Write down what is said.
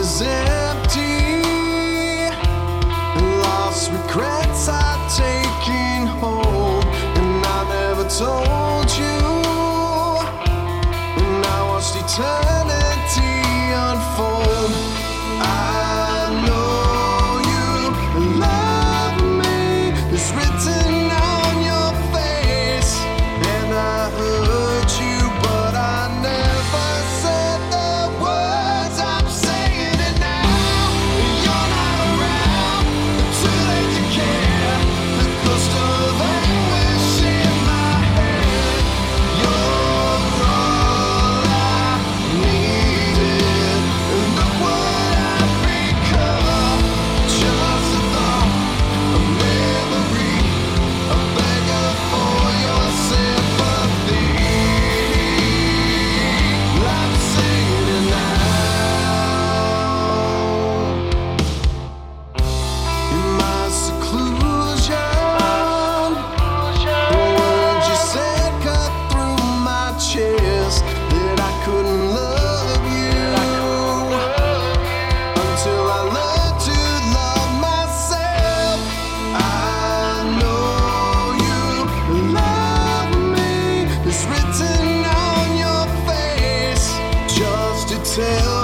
is empty. Lost regrets are taking hold, and I never told you. And I watched eternity unfold. I know you love me. It's written on your face, and I heard you, but I never said the words I'm saying it now. You're not around, too late to care. The ghost of anguish in my head. You're all I needed. Look what I've become. Just a thought, a memory, a beggar for your sympathy. I'm saying it now. In my seclusion, the words you said cut through my chest, that I couldn't love you until I learned to love myself. I know you love me. It's written on your face, just to tell